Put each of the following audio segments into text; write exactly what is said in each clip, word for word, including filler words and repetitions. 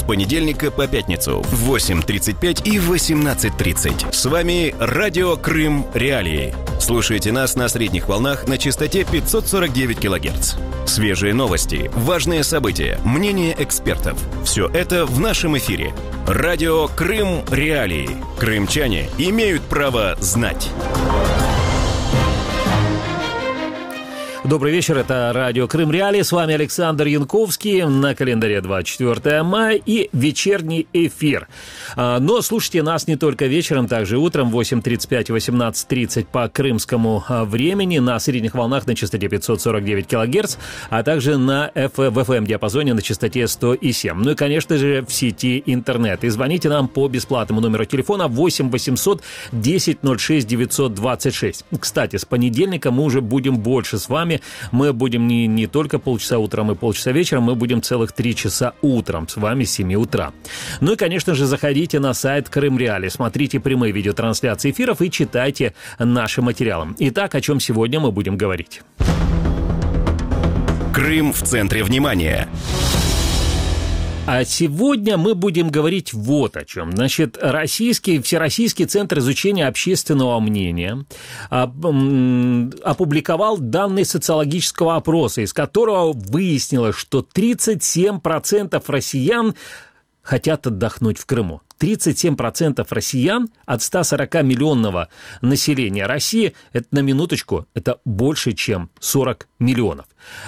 понедельника по пятницу в восемь тридцать пять и восемнадцать тридцать. С вами Радио Крым Реалии. Слушайте нас на средних волнах на частоте пятьсот сорок девять килогерц. Свежие новости, важные события, мнения экспертов. Все это в нашем эфире. Радио Крым Реалии. Крымчане имеют право знать. Добрый вечер, это Радио Крым Реалии, с вами Александр Янковский, на календаре двадцать четвёртое мая и вечерний эфир. Но слушайте нас не только вечером, также утром в восемь тридцать пять и восемнадцать тридцать по крымскому времени на средних волнах на частоте пятьсот сорок девять килогерц, а также на эф эм-диапазоне на частоте сто семь. Ну и, конечно же, в сети интернет. И звоните нам по бесплатному номеру телефона восемь восемьсот десять ноль шесть девятьсот двадцать шесть. Кстати, с понедельника мы уже будем больше с вами. Мы будем не, не только полчаса утром и полчаса вечером, мы будем целых три часа утром с вами с семи утра. Ну и, конечно же, заходите на сайт Крым Реалии, смотрите прямые видеотрансляции эфиров и читайте наши материалы. Итак, о чем сегодня мы будем говорить? Крым в центре внимания. А сегодня мы будем говорить вот о чем. Значит, российский, Всероссийский центр изучения общественного мнения опубликовал данные социологического опроса, из которого выяснилось, что тридцать семь процентов россиян хотят отдохнуть в Крыму. тридцать семь процентов россиян от ста сорока миллионного населения России, это на минуточку, это больше, чем сорок миллионов.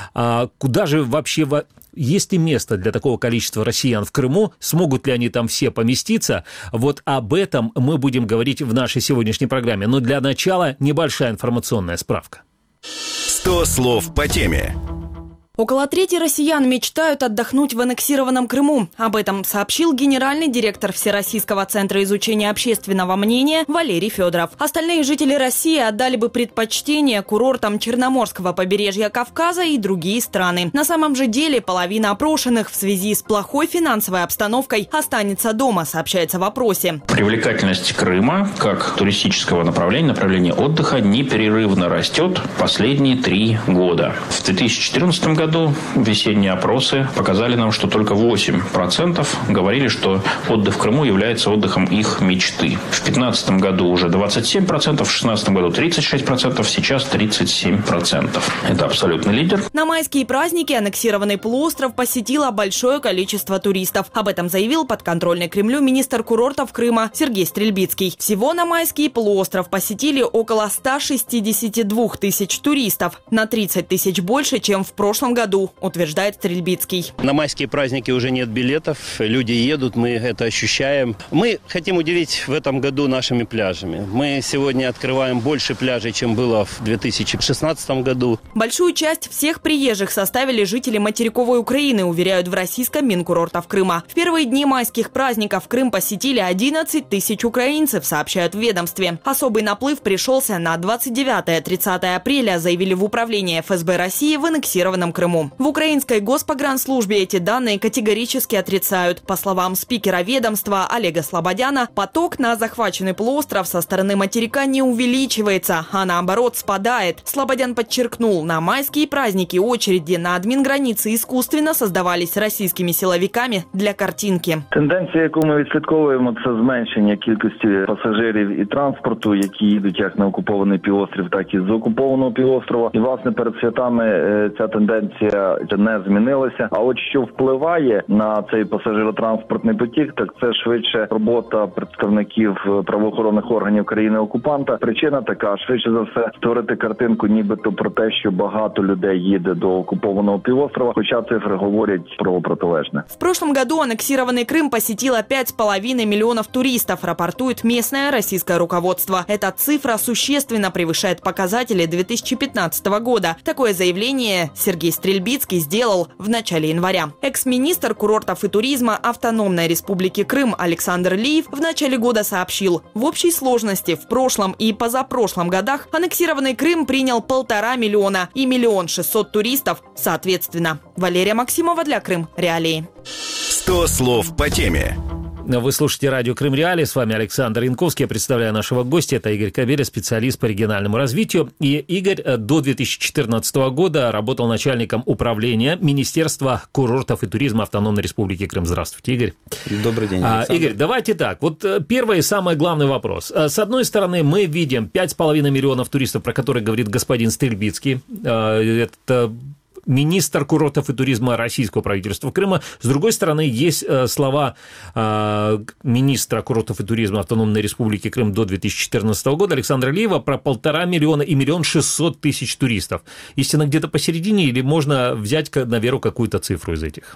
А куда же вообще... Есть ли место для такого количества россиян в Крыму? Смогут ли они там все поместиться? Вот об этом мы будем говорить в нашей сегодняшней программе. Но для начала небольшая информационная справка. сто слов по теме. Около трети россиян мечтают отдохнуть в аннексированном Крыму. Об этом сообщил генеральный директор Всероссийского центра изучения общественного мнения Валерий Федоров. Остальные жители России отдали бы предпочтение курортам Черноморского побережья Кавказа и другие страны. На самом же деле половина опрошенных в связи с плохой финансовой обстановкой останется дома, сообщается в опросе. Привлекательность Крыма как туристического направления, направления отдыха непрерывно растет последние три года. В две тысячи четырнадцатом году году весенние опросы показали нам, что только восемь процентов говорили, что отдых в Крыму является отдыхом их мечты. В две тысячи пятнадцатом году уже двадцать семь процентов, в две тысячи шестнадцатом году тридцать шесть процентов, сейчас тридцать семь процентов. Это абсолютный лидер. На майские праздники аннексированный полуостров посетило большое количество туристов. Об этом заявил подконтрольный Кремлю министр курортов Крыма Сергей Стрельбицкий. Всего на майский полуостров посетили около ста шестидесяти двух тысяч туристов. На тридцать тысяч больше, чем в прошлом году. году, утверждает Стрельбицкий. На майские праздники уже нет билетов, люди едут, мы это ощущаем. Мы хотим удивить в этом году нашими пляжами. Мы сегодня открываем больше пляжей, чем было в две тысячи шестнадцатом году. Большую часть всех приезжих составили жители материковой Украины, уверяют в российском Минкурортов Крыма. В первые дни майских праздников Крым посетили одиннадцать тысяч украинцев, сообщают в ведомстве. Особый наплыв пришелся на двадцать девятое - тридцатое апреля, заявили в управлении эф эс бэ России в аннексированном Крыму. В украинской госпогранслужбе эти данные категорически отрицают. По словам спикера ведомства Олега Слободяна, поток на захваченный полуостров со стороны материка не увеличивается, а наоборот спадает. Слободян подчеркнул, на майские праздники очереди на адмінграниці искусственно создавались российскими силовиками для картинки. Тенденція, яку ми відслідковуємо, це зменшення кількості пасажирів і транспорту, які їдуть як на окупований півострів, так і з окупованого півострова. І, власне, перед святами ця тенденція не змінилася. А от що впливає на цей пасажиротранспортний потік, так це швидше робота представників правоохоронних органів країни-окупанта. Причина така, швидше за все, створити картинку нібито про те, що багато людей їде до окупованного півострова, хоча цифри говорять про протилежне. В прошлом году аннексированный Крым посетило пять с половиной миллионов туристов, рапортует местное российское руководство. Эта цифра существенно превышает показатели две тысячи пятнадцатого года. Такое заявление Сергей Стрельбицкий сделал в начале января. Экс-министр курортов и туризма Автономной Республики Крым Александр Лиев в начале года сообщил, в общей сложности в прошлом и позапрошлом годах аннексированный Крым принял полтора миллиона и миллион шестьсот туристов соответственно. Валерия Максимова для Крым Реалии. сто слов по теме. Вы слушаете радио Крым Реалии. С вами Александр Янковский. Я представляю нашего гостя. Это Игорь Кабеля, специалист по региональному развитию. И Игорь до две тысячи четырнадцатого года работал начальником управления Министерства курортов и туризма Автономной Республики Крым. Здравствуйте, Игорь. Добрый день, Александр. Игорь, давайте так. Вот первый и самый главный вопрос. С одной стороны, мы видим пять с половиной миллионов туристов, про которые говорит господин Стрельбицкий. Это министр курортов и туризма российского правительства Крыма. С другой стороны, есть слова министра курортов и туризма Автономной Республики Крым до две тысячи четырнадцатого года Александра Алиева про полтора миллиона и миллион шестьсот тысяч туристов. Истина где-то посередине или можно взять на веру какую-то цифру из этих?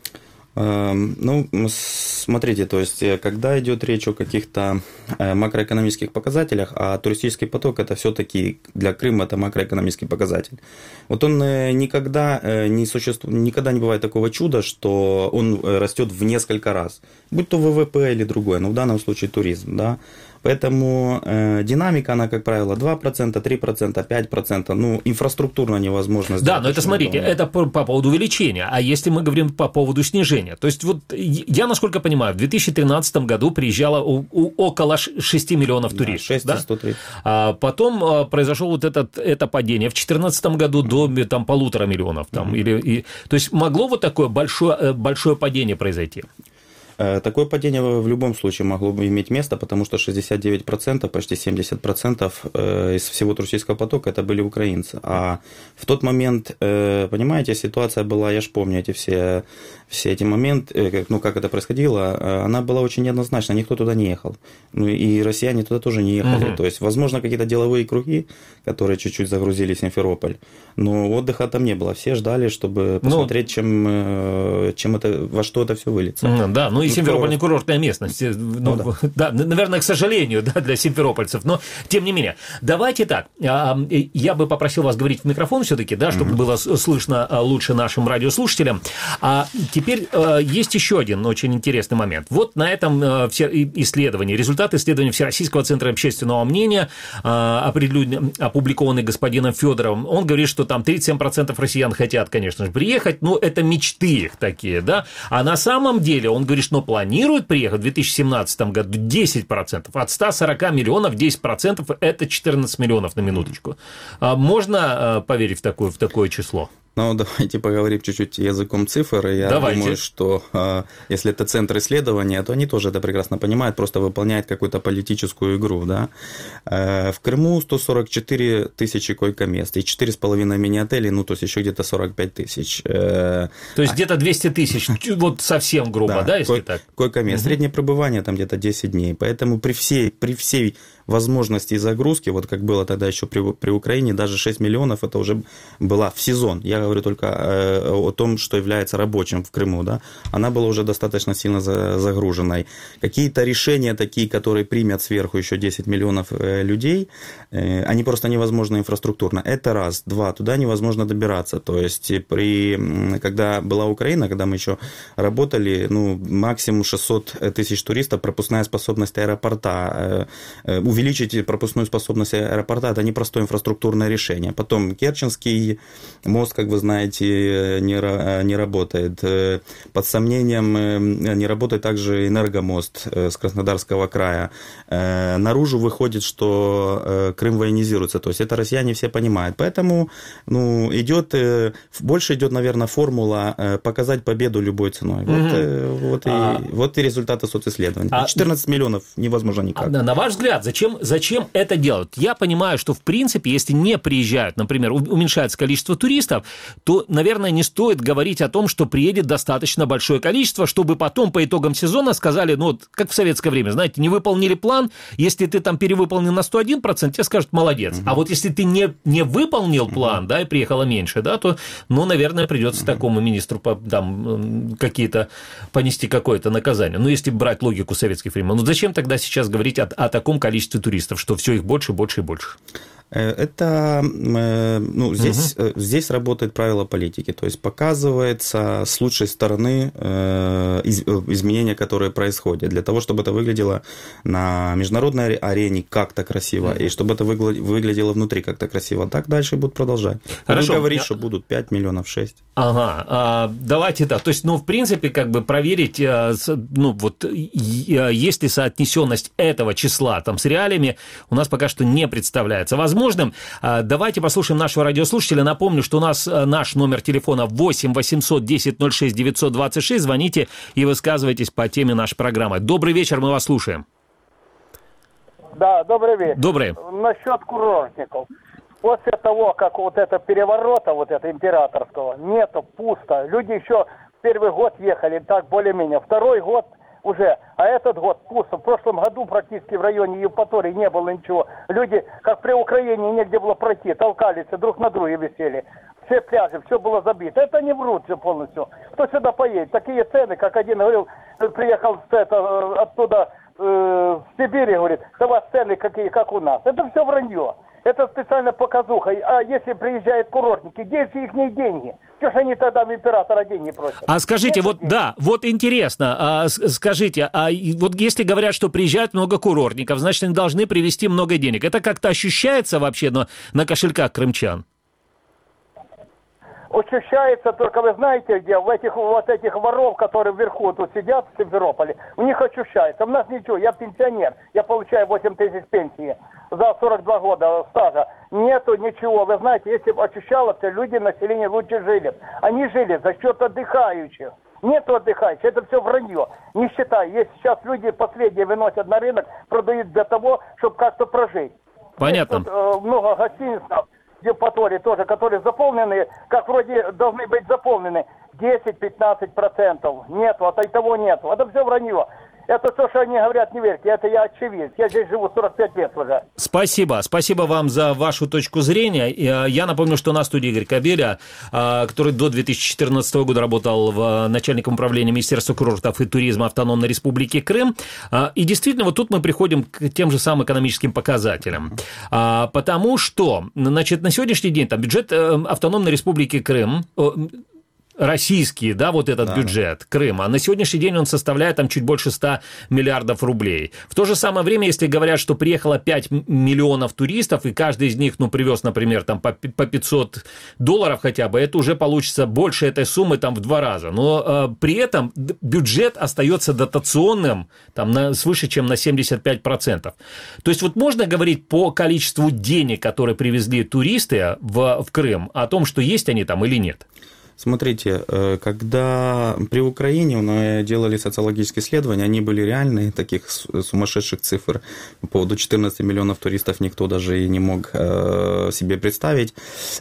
Ну, смотрите, то есть, когда идет речь о каких-то макроэкономических показателях, а туристический поток – это все-таки для Крыма это макроэкономический показатель. Вот он никогда не существует, никогда не бывает такого чуда, что он растет в несколько раз, будь то ВВП или другое, но в данном случае туризм, да. Поэтому э, динамика, она, как правило, два процента, три процента, пять процентов. Ну, инфраструктурно невозможно сделать. Да, но это, смотрите, удобно. Это по, по поводу увеличения. А если мы говорим по поводу снижения? То есть, вот я, насколько понимаю, в две тысячи тринадцатом году приезжало у, у, около шести миллионов туристов. Да, шесть тысяч сто тридцать. Да? А потом а, произошло вот этот, это падение в две тысячи четырнадцатом году mm-hmm. до там, полутора миллионов. Там, mm-hmm. или, и, то есть, могло вот такое большое, большое падение произойти? Такое падение в любом случае могло бы иметь место, потому что шестьдесят девять процентов, почти семьдесят процентов из всего туристического потока это были украинцы. А в тот момент, понимаете, ситуация была, я же помню эти все, все эти моменты, ну как это происходило, она была очень неоднозначна, никто туда не ехал. Ну и россияне туда тоже не ехали. Угу. То есть, возможно, какие-то деловые круги, которые чуть-чуть загрузили Симферополь, но отдыха там не было. Все ждали, чтобы посмотреть, ну, чем, чем это, во что это все выльется. Да, ну и Симферополь не курортная местность. Ну, ну, да. да, наверное, к сожалению, да, для симферопольцев, но тем не менее. Давайте так, я бы попросил вас говорить в микрофон все-таки, да, чтобы mm-hmm. было слышно лучше нашим радиослушателям. А теперь есть еще один очень интересный момент. Вот на этом исследовании, результаты исследования Всероссийского центра общественного мнения, опубликованный господином Федоровым, он говорит, что там тридцать семь процентов россиян хотят, конечно же, приехать, но это мечты их такие, да, а на самом деле он говорит, что планируют приехать в две тысячи семнадцатом году десять процентов. От ста сорока миллионов десять процентов – это четырнадцать миллионов на минуточку. Можно поверить в такое, в такое число? Ну, давайте поговорим чуть-чуть языком цифр. Я давайте. думаю, что э, если это центр исследования, то они тоже это прекрасно понимают, просто выполняют какую-то политическую игру. Да? Э, в Крыму сто сорок четыре тысячи койко-мест и четыре с половиной мини-отелей, ну, то есть еще где-то сорок пять тысяч. Э, то есть а... где-то двести тысяч, вот совсем грубо, да, да если кой- так? Койко-мест. Угу. Среднее пребывание там где-то десять дней. Поэтому при всей, при всей возможности загрузки, вот как было тогда еще при, при Украине, даже шесть миллионов это уже была в сезон. Я говорю только э, о том, что является рабочим в Крыму, да, она была уже достаточно сильно за, загруженной. Какие-то решения такие, которые примят сверху еще десять миллионов э, людей, э, они просто невозможны инфраструктурно. Это раз. Два. Туда невозможно добираться. То есть, при, когда была Украина, когда мы еще работали, ну, максимум шестьсот тысяч туристов, пропускная способность аэропорта, э, э, увеличить пропускную способность аэропорта – это непростое инфраструктурное решение. Потом Керченский мост, как вы знаете, не, не работает. Под сомнением не работает также Энергомост с Краснодарского края. Наружу выходит, что Крым военизируется. То есть это россияне все понимают. Поэтому ну, идет, больше идет, наверное, формула показать победу любой ценой. Вот, mm-hmm. вот, а... и, вот и результаты социсследований. А... четырнадцать миллионов невозможно никак. А, на ваш взгляд, зачем, зачем это делать? Я понимаю, что в принципе, если не приезжают, например, уменьшается количество туристов, то, наверное, не стоит говорить о том, что приедет достаточно большое количество, чтобы потом по итогам сезона сказали, ну, вот, как в советское время, знаете, не выполнили план, если ты там перевыполнил на сто один процент, тебе скажут, молодец. Uh-huh. А вот если ты не, не выполнил план, uh-huh. да, и приехало меньше, да, то, ну, наверное, придется uh-huh. такому министру там какие-то понести какое-то наказание. Ну, если брать логику советских времен. Ну, зачем тогда сейчас говорить о, о таком количестве туристов, что все их больше, больше и больше? Это, ну, здесь, угу. здесь работает правило политики, то есть показывается с лучшей стороны изменения, которые происходят, для того, чтобы это выглядело на международной арене как-то красиво, угу. и чтобы это выглядело внутри как-то красиво. Так дальше будут продолжать. Хорошо. Будут говорить, что будут пять миллионов, шесть. Ага, а, давайте так. То есть, ну, в принципе, как бы проверить, ну, вот, есть ли соотнесенность этого числа там с реалиями, у нас пока что не представляется возможным. Давайте послушаем нашего радиослушателя. Напомню, что у нас наш номер телефона восемь восемьсот десять ноль шесть девятьсот двадцать шесть. Звоните и высказывайтесь по теме нашей программы. Добрый вечер, мы вас слушаем. Да, добрый вечер. Добрый. Насчет курортников. После того, как вот это переворота, вот это императорского, нету, пусто. Люди еще первый год ехали так более-менее. Второй год уже, а этот год пусто. В прошлом году практически в районе Евпатории не было ничего. Люди, как при Украине, негде было пройти, толкались, друг на друге висели. Все пляжи, все было забито. Это не врут все полностью. Кто сюда поедет? Такие цены, как один говорил, приехал это, оттуда э, с Сибири, говорит, да у вас цены какие, как у нас. Это все вранье. Это специально показуха. А если приезжают курортники, где же их деньги? Что ж они тогда в императора деньги просят? А скажите, Нет вот денег? да, вот интересно, а, скажите, а вот если говорят, что приезжает много курортников, значит, они должны привезти много денег. Это как-то ощущается вообще на, на кошельках крымчан? Ощущается только, вы знаете, где, в этих вот этих воров, которые вверху тут сидят в Симферополе, у них ощущается. У нас ничего, я пенсионер, я получаю восемь тысяч пенсии за сорок два года стажа. Нету ничего. Вы знаете, если бы ощущалось, то люди, население лучше жили. Они жили за счет отдыхающих. Нету отдыхающих, это все вранье. Не считай, если сейчас люди последние выносят на рынок, продают для того, чтобы как-то прожить. Понятно. Тут, э, много гостиниц в Евпатории тоже, которые заполнены, как вроде должны быть заполнены, десять-пятнадцать процентов. Нету, а того нету. Это все вранье. Это то, что они говорят, не верьте, это я очевидец. Я здесь живу сорок пять лет уже. Спасибо. Спасибо вам за вашу точку зрения. Я напомню, что на студии Игорь Кобеля, который до две тысячи четырнадцатого года работал в начальником управления Министерства курортов и туризма Автономной Республики Крым. И действительно, вот тут мы приходим к тем же самым экономическим показателям. Потому что, значит, на сегодняшний день там бюджет Автономной Республики Крым... российский, да, вот этот да. бюджет Крыма, на сегодняшний день он составляет там чуть больше ста миллиардов рублей. В то же самое время, если говорят, что приехало пять миллионов туристов, и каждый из них, ну, привез, например, там по пятьсот долларов хотя бы, это уже получится больше этой суммы там в два раза. Но э, при этом бюджет остается дотационным там на, свыше, чем на семьдесят пять процентов. То есть вот можно говорить по количеству денег, которые привезли туристы в, в Крым, о том, что есть они там или нет? Смотрите, когда при Украине мы делали социологические исследования, они были реальные, таких сумасшедших цифр по поводу четырнадцати миллионов туристов никто даже и не мог себе представить.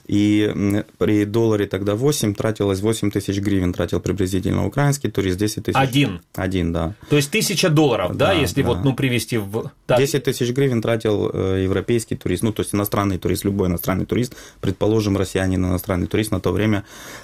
И при долларе тогда восемь тратилось восемь тысяч гривен, тратил приблизительно украинский турист, десять тысяч. Один? Один, да. То есть тысяча долларов, да, да если да. вот, ну, привезти в... десять тысяч гривен тратил европейский турист, ну, то есть иностранный турист, любой иностранный турист, предположим, россиянин, иностранный турист на то время...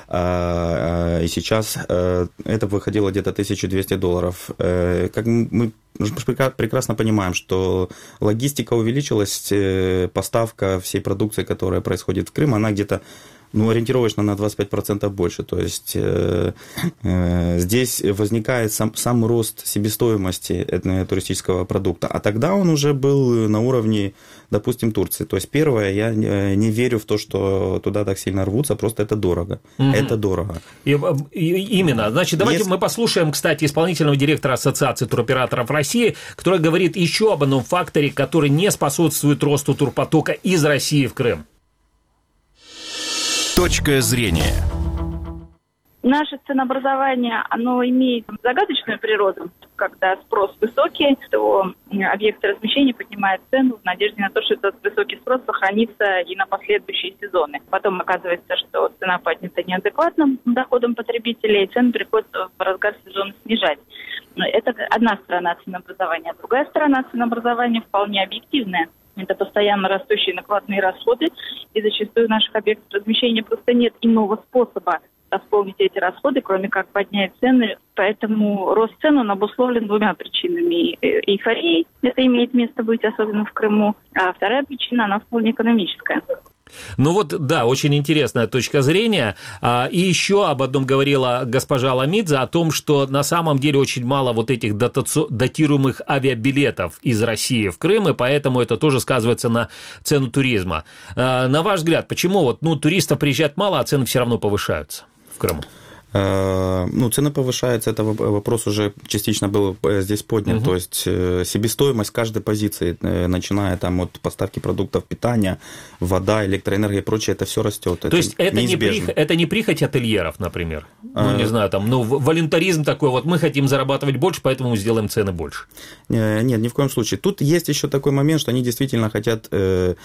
И сейчас это выходило где-то тысяча двести долларов. Как мы прекрасно понимаем, что логистика увеличилась, поставка всей продукции, которая происходит в Крым, она где-то ну, ориентировочно на двадцать пять процентов больше. То есть э, э, здесь возникает сам, сам рост себестоимости этого туристического продукта. А тогда он уже был на уровне, допустим, Турции. То есть первое, я не, не верю в то, что туда так сильно рвутся, просто это дорого. Угу. Это дорого. И, и, именно. Значит, давайте Если... мы послушаем, кстати, исполнительного директора Ассоциации туроператоров России, который говорит еще об одном факторе, который не способствует росту турпотока из России в Крым. Точка зрения. Наше ценообразование, оно имеет загадочную природу. Когда спрос высокий, то объекты размещения поднимают цену в надежде на то, что этот высокий спрос сохранится и на последующие сезоны. Потом оказывается, что цена поднята неадекватным доходом потребителей, и цены приходится в разгар сезона снижать. Это одна сторона ценообразования. Другая сторона ценообразования вполне объективная. Это постоянно растущие накладные расходы, и зачастую у наших объектов размещения просто нет иного способа восполнить эти расходы, кроме как поднять цены. Поэтому рост цен он обусловлен двумя причинами. Эйфорией, это имеет место быть, особенно в Крыму. А вторая причина, она вполне экономическая. Ну вот, да, очень интересная точка зрения. И еще об одном говорила госпожа Ламидзе, о том, что на самом деле очень мало вот этих датируемых авиабилетов из России в Крым, и поэтому это тоже сказывается на цену туризма. На ваш взгляд, почему вот, ну, туристов приезжает мало, а цены все равно повышаются в Крыму? Ну, цены повышаются, это вопрос уже частично был здесь поднят, угу. То есть себестоимость каждой позиции, начиная там от поставки продуктов питания, вода, электроэнергия и прочее, это все растет. То это есть это не, прих... это не прихоть ательеров, например? Ну, а... не знаю, там, ну, волюнтаризм такой, вот мы хотим зарабатывать больше, поэтому мы сделаем цены больше. Нет, ни в коем случае. Тут есть еще такой момент, что они действительно хотят, э,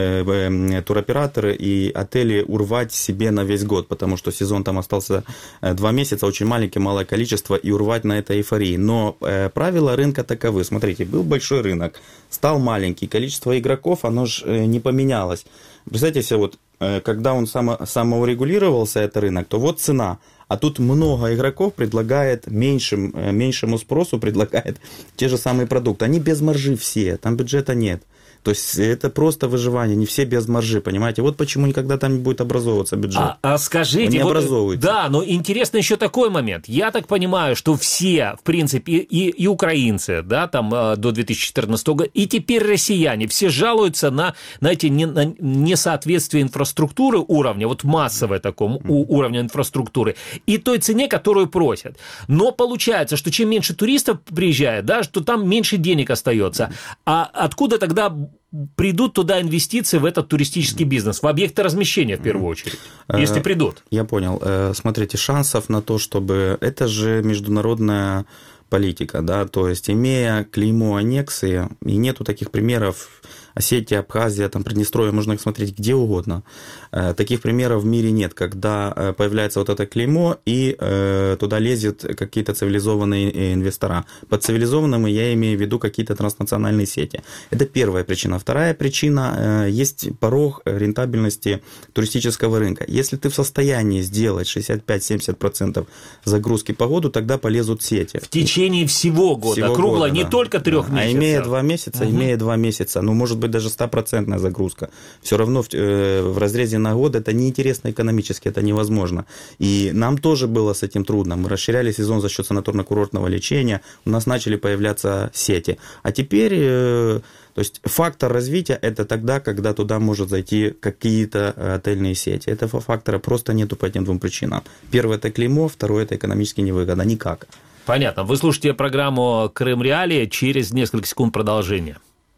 э, туроператоры и отели, урвать себе на весь год, потому что сезон там остался два месяца, очень маленькое, малое количество, и урвать на этой эйфории. Но э, правила рынка таковы. Смотрите, был большой рынок, стал маленький, количество игроков, оно же э, не поменялось. Представьте себе, вот, э, когда он само, самоурегулировался, этот рынок, то вот цена. А тут много игроков предлагает меньшим, э, меньшему спросу, предлагает те же самые продукты. Они без маржи все, там бюджета нет. То есть это просто выживание, не все без маржи, понимаете? Вот почему никогда там не будет образовываться бюджет. А, а скажите, не вот, образовывается. Да, но интересно еще такой момент. Я так понимаю, что все, в принципе, и, и украинцы, да, там до две тысячи четырнадцатого года, и теперь россияне, все жалуются на, знаете, не, на несоответствие инфраструктуры уровня, вот массовое таком mm. уровня инфраструктуры, и той цене, которую просят. Но получается, что чем меньше туристов приезжает, да, что там меньше денег остается. А откуда тогда придут туда инвестиции в этот туристический бизнес, в объекты размещения в первую очередь, если придут? Я понял. Смотрите, шансов на то, чтобы... Это же международная политика, да, то есть имея клеймо аннексии, и нету таких примеров, Осетия, Абхазия, там, Приднестровье, можно их смотреть где угодно. Таких примеров в мире нет, когда появляется вот это клеймо, и туда лезет какие-то цивилизованные инвестора. Под цивилизованными я имею в виду какие-то транснациональные сети. Это первая причина. Вторая причина, есть порог рентабельности туристического рынка. Если ты в состоянии сделать шестьдесят пять - семьдесят процентов загрузки по году, тогда полезут сети. В течение всего года, всего кругло, года, не да. только трех да. месяцев. А имея два месяца, угу. имея два месяца, ну, может быть, даже стопроцентная загрузка. Все равно в, э, в разрезе на год это неинтересно экономически, это невозможно. И нам тоже было с этим трудно. Мы расширяли сезон за счет санаторно-курортного лечения, у нас начали появляться сети. А теперь, э, то есть фактор развития это тогда, когда туда может зайти какие-то отельные сети. Этого фактора просто нету по этим двум причинам. Первое это клеймо, второе это экономически невыгодно. Никак. Понятно. Вы слушаете программу «Крым Реалии», через несколько секунд продолжение.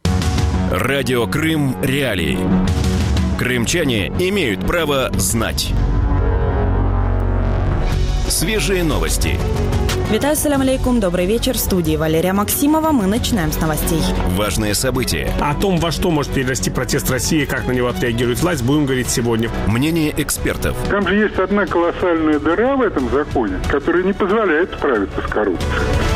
Радио Крым Реалии. Крымчане имеют право знать. Свежие новости. Витаю, салям алейкум, добрый вечер. В студии Валерия Максимова. Мы начинаем с новостей. Важные события. О том, во что может перерасти протест России и как на него отреагирует власть, будем говорить сегодня. Мнение экспертов. Там же есть одна колоссальная дыра в этом законе, которая не позволяет справиться с коррупцией.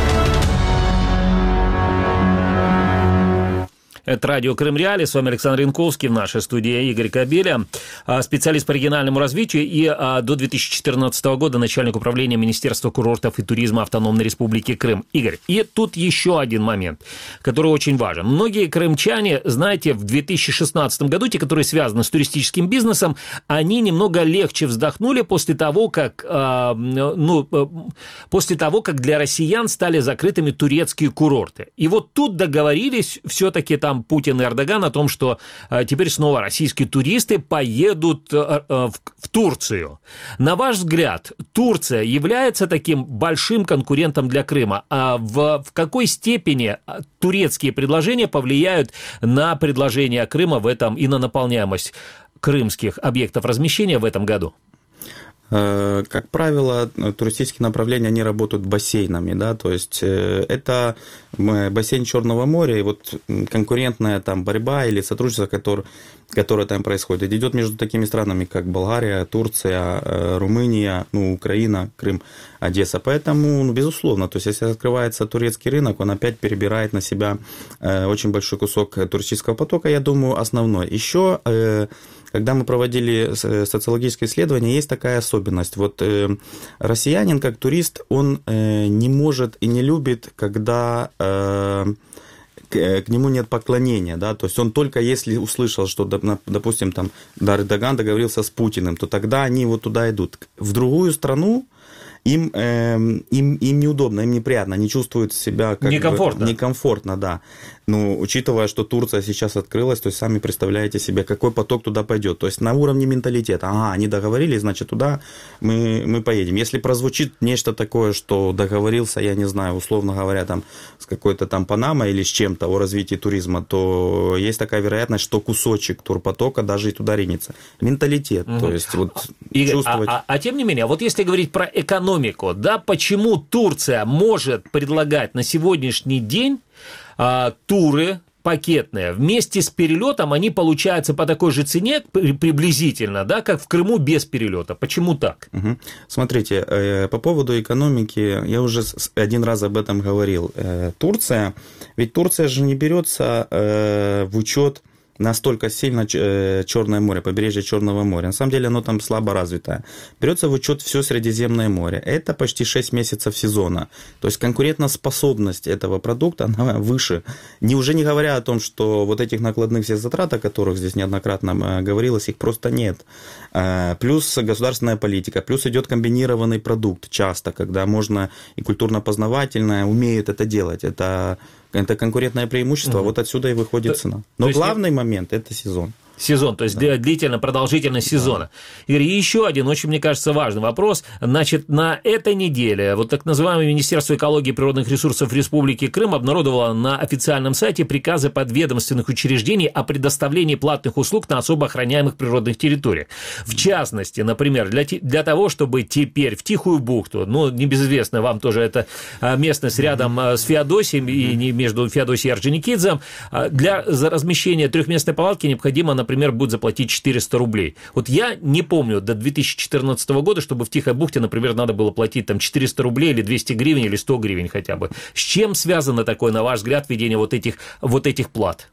Это радио Крым Реалии, с вами Александр Янковский, в нашей студии Игорь Кобеля, специалист по региональному развитию и до две тысячи четырнадцатого года начальник управления Министерства курортов и туризма Автономной Республики Крым. Игорь, и тут еще один момент, который очень важен. Многие крымчане, знаете, в две тысячи шестнадцатом году, те, которые связаны с туристическим бизнесом, они немного легче вздохнули после того, как, ну, после того, как для россиян стали закрытыми турецкие курорты. И вот тут договорились все-таки там Путин и Эрдоган о том, что э, теперь снова российские туристы поедут э, э, в, в Турцию. На ваш взгляд, Турция является таким большим конкурентом для Крыма? А в, в какой степени турецкие предложения повлияют на предложения Крыма в этом и на наполняемость крымских объектов размещения в этом году? Как правило, туристические направления, они работают бассейнами, да, то есть это бассейн Черного моря, и вот конкурентная там борьба или сотрудничество, которое, которое там происходит, идет между такими странами, как Болгария, Турция, Румыния, ну, Украина, Крым, Одесса. Поэтому, ну, безусловно, то есть если открывается турецкий рынок, он опять перебирает на себя очень большой кусок туристического потока, я думаю, основной. Еще когда мы проводили социологическое исследование, есть такая особенность. Вот э, россиянин, как турист, он э, не может и не любит, когда... Э, к нему нет поклонения, да, то есть он только если услышал, что, допустим, там Эрдоган договорился с Путиным, то тогда они вот туда идут. В другую страну им, э, им, им неудобно, им неприятно, они чувствуют себя как некомфортно. Бы, некомфортно, да. Ну, учитывая, что Турция сейчас открылась, то есть сами представляете себе, какой поток туда пойдет. То есть на уровне менталитета. Ага, они договорились, значит, туда мы, мы поедем. Если прозвучит нечто такое, что договорился, я не знаю, условно говоря, там, с какой-то там Панамой или с чем-то о развитии туризма, то есть такая вероятность, что кусочек турпотока даже и туда ринется. Менталитет, угу. То есть вот Игорь, чувствовать... А, а, а тем не менее, вот если говорить про экономику, да, почему Турция может предлагать на сегодняшний день а, туры пакетные, вместе с перелетом они получаются по такой же цене приблизительно, да, как в Крыму без перелета. Почему так? Угу. Смотрите, э, по поводу экономики, я уже один раз об этом говорил. Э, Турция, ведь Турция же не берется э, в учет настолько сильно Черное море, побережье Черного моря. На самом деле оно там слабо развитое. Берется в учет все Средиземное море. Это почти шесть месяцев сезона. То есть конкурентоспособность этого продукта, она выше. Не, уже не говоря о том, что вот этих накладных всех затрат, о которых здесь неоднократно говорилось, их просто нет. Плюс государственная политика, плюс идет комбинированный продукт часто, когда можно и культурно-познавательное умеют это делать. Это Это конкурентное преимущество, угу. Вот отсюда и выходит то, цена. Но главный момент – это сезон. Сезон, то есть да. длительно, продолжительность сезона. Да. И еще один очень, мне кажется, важный вопрос. Значит, на этой неделе вот так называемое Министерство экологии и природных ресурсов Республики Крым обнародовало на официальном сайте приказы подведомственных учреждений о предоставлении платных услуг на особо охраняемых природных территориях. В частности, например, для, для того, чтобы теперь в Тихую бухту, ну, небезызвестно вам тоже это местность рядом с Феодосией и не между Феодосией и Орджоникидзем, для размещения трехместной палатки необходимо, например, будет заплатить четыреста рублей. Вот я не помню до две тысячи четырнадцатого года, чтобы в Тихой бухте, например, надо было платить там четыреста рублей или двести гривен или сто гривен хотя бы. С чем связано такое, на ваш взгляд, введение вот этих, вот этих плат?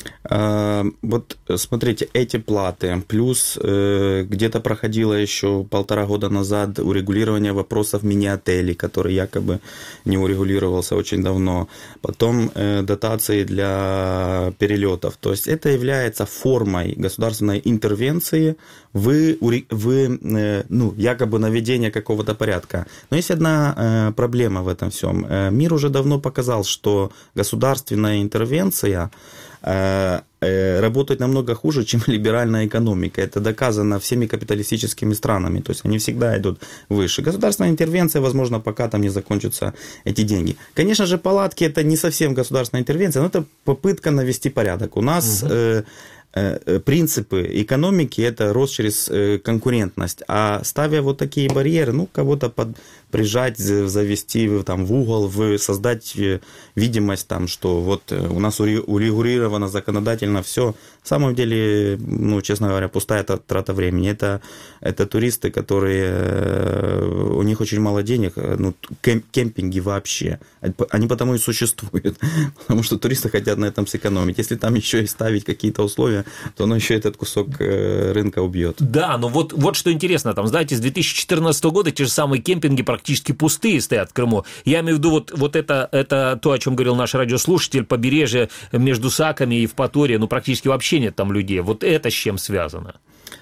Вот смотрите, эти платы, плюс э, где-то проходило еще полтора года назад урегулирование вопросов мини-отелей, который якобы не урегулировался очень давно, потом э, дотации для перелетов. То есть это является формой государственной интервенции в, в э, ну, якобы наведение какого-то порядка. Но есть одна э, проблема в этом всем. Мир уже давно показал, что государственная интервенция работают намного хуже, чем либеральная экономика. Это доказано всеми капиталистическими странами. То есть они всегда идут выше. Государственная интервенция, возможно, пока там не закончатся эти деньги. Конечно же, палатки это не совсем государственная интервенция, но это попытка навести порядок. У нас угу. э, э, принципы экономики это рост через э, конкурентность. А ставя вот такие барьеры, ну, кого-то под прижать, завести там, в угол, в, создать видимость, там, что вот у нас урегулировано законодательно все. На самом деле, ну, честно говоря, пустая трата времени. Это, это туристы, которые, у них очень мало денег, ну, кемпинги вообще. Они потому и существуют, потому что туристы хотят на этом сэкономить. Если там еще и ставить какие-то условия, то оно еще этот кусок рынка убьет. Да, но вот, вот что интересно, там, знаете, с две тысячи четырнадцатого года те же самые кемпинги практически практически пустые стоят в Крыму. Я имею в виду вот, вот это, это то, о чем говорил наш радиослушатель, побережье между Саками и Евпаторией, ну, практически вообще нет там людей. Вот это с чем связано?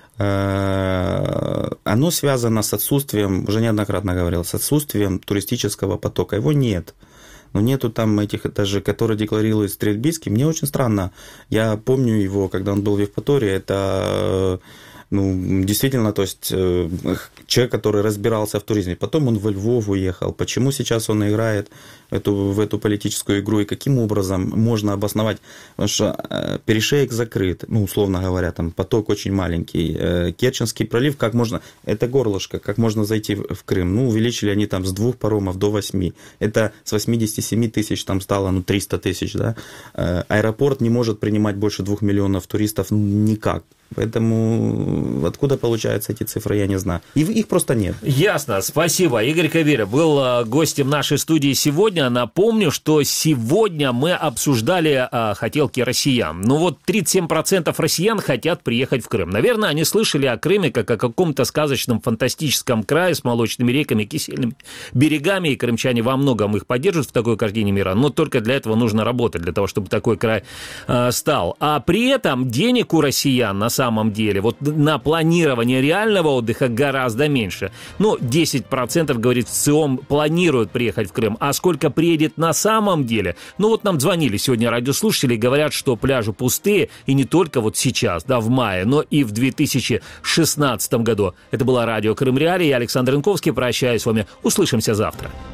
Оно связано с отсутствием, уже неоднократно говорил, с отсутствием туристического потока. Его нет. Но нету там этих, даже, которые декларирует Стрельбицкий. Мне очень странно. Я помню его, когда он был в Евпатории, это... Ну, действительно, то есть человек, который разбирался в туризме, потом он во Львов уехал. Почему сейчас он играет эту, в эту политическую игру и каким образом можно обосновать? Потому что перешеек закрыт, ну, условно говоря, там поток очень маленький. Керченский пролив, как можно, это горлышко, как можно зайти в Крым? Ну, увеличили они там с двух паромов до восьми. Это с восьмидесяти семи тысяч там стало, ну, триста тысяч, да. Аэропорт не может принимать больше двух миллионов туристов, ну, никак. Поэтому откуда получаются эти цифры, я не знаю. И их просто нет. Ясно, спасибо. Игорь Каверя был гостем нашей студии сегодня. Напомню, что сегодня мы обсуждали а, хотелки россиян. Ну вот тридцать семь процентов россиян хотят приехать в Крым. Наверное, они слышали о Крыме как о каком-то сказочном, фантастическом крае с молочными реками, кисельными берегами, и крымчане во многом их поддерживают в такой картине мира. Но только для этого нужно работать, для того, чтобы такой край а, стал. А при этом денег у россиян на самом деле вот на планирование реального отдыха гораздо меньше. Ну, десять процентов, говорит, в ЦИОМ планируют приехать в Крым. А сколько приедет на самом деле? Ну, вот нам звонили сегодня радиослушатели и говорят, что пляжи пустые, и не только вот сейчас, да, в мае, но и в две тысячи шестнадцатом году. Это было радио Крым Реалии. Я Александр Янковский. Прощаюсь с вами. Услышимся завтра.